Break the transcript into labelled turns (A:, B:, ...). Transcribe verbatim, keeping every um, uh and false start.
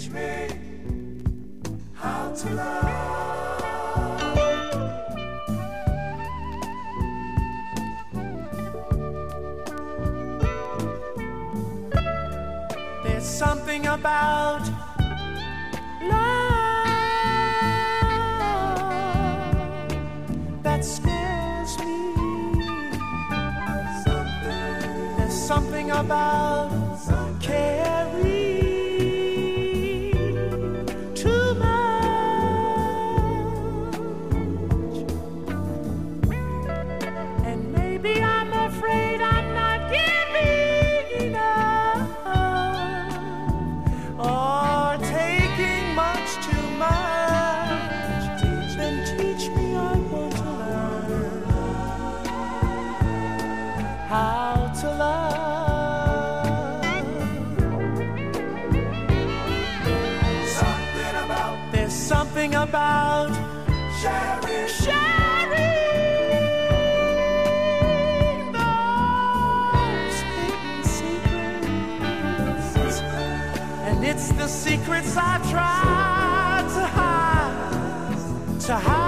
A: teach me how to love. There's something about love that scares me. Something. There's something about caring too much, and maybe I'm afraid I'm not giving enough, or taking much too much. Then teach me, I want to learn how to love. Something about sharing, sharing those hidden secrets, and it's the secrets I've tried to hide, to hide.